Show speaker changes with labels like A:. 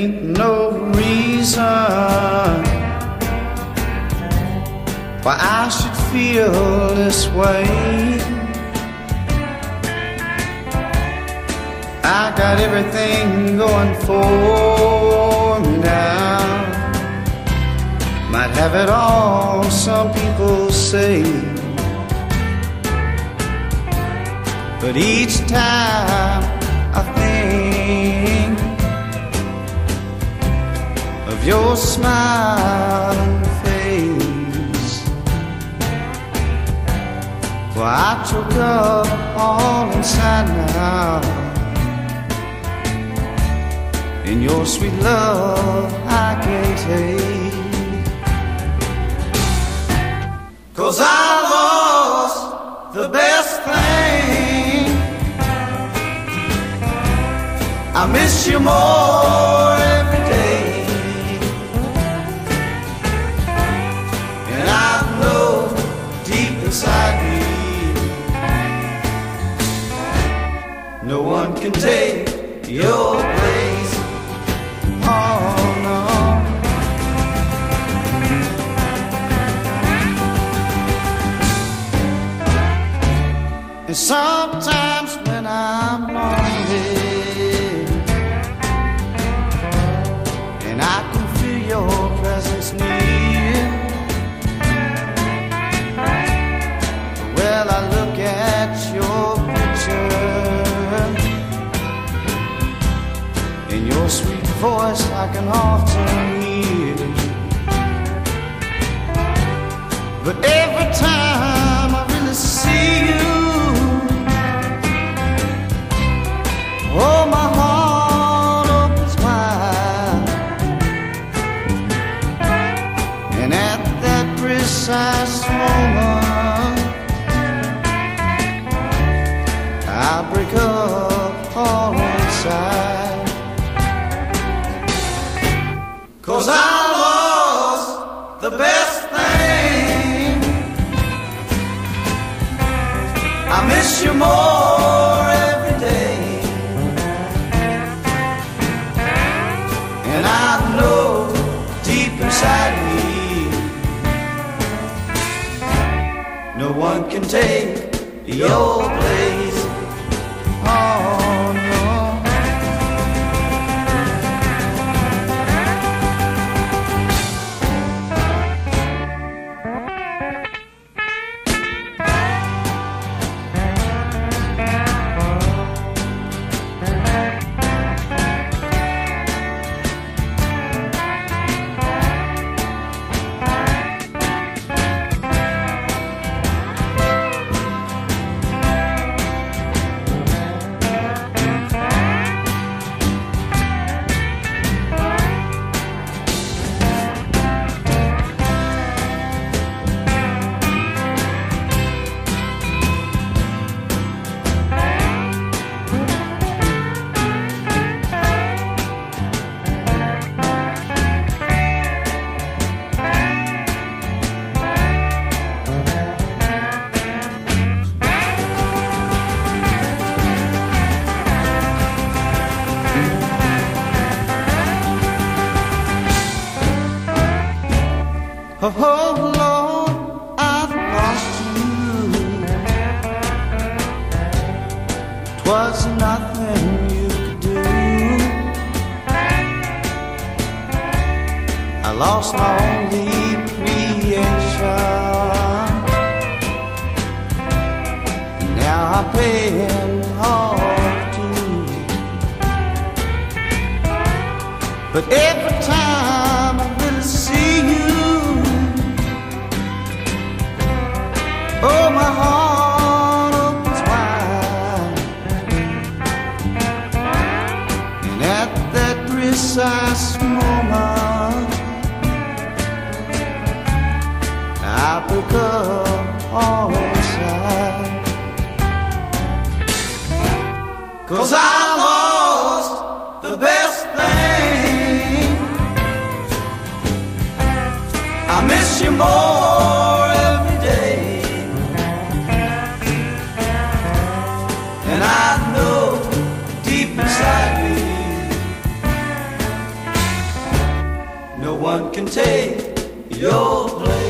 A: ain't no reason why I should feel this way. I got everything going for me now. Might have it all, some people say, but each time I think of your smiling face, well, I choke up all inside now. And your sweet love I can't take, 'cause I lost the best thing. I miss you more every day, and I know deep inside me no one can take your place. Oh no. And sometimes when I'm lonely and I can feel your presence near, well, I look at your picture and your sweet voice I can often hear, but every time I really see you, oh, my heart opens wide, and at that precise moment I break up all inside, 'cause I lost the best thing. I miss you more every day, and I know deep inside me no one can take your place. Oh no. Oh Lord, I've lost you. 'Twas nothing you could do. I lost my only creation. Now I'm paying all due. But every time I really see you, oh, my heart opens wide, and at that precise moment I pick up all inside, 'cause I lost the best thing. I miss you more every day, and I know deep inside me one can take your place.